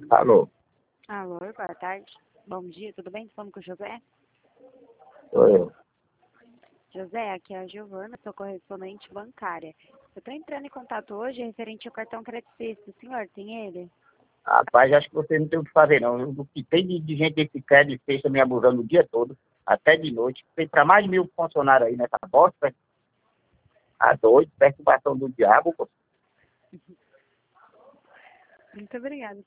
Alô, Alô, boa tarde. Bom dia, tudo bem? Falando com o José? sou eu. José, aqui é a Giovana, sou correspondente bancária. Eu estou entrando em contato hoje referente ao cartão creditista. O senhor tem ele? Rapaz, acho que você não tem o que fazer, não. O que tem de gente desse crédito fecha me abusando o dia todo, até de noite. Tem para mais de 1.000 funcionários aí nessa bosta. Tá doido, perturbação do diabo, pô. Muito obrigada.